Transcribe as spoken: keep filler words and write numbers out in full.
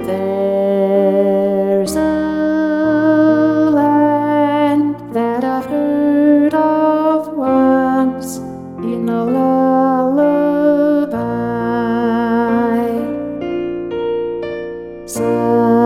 There's a land that I've heard of once in a lullaby. So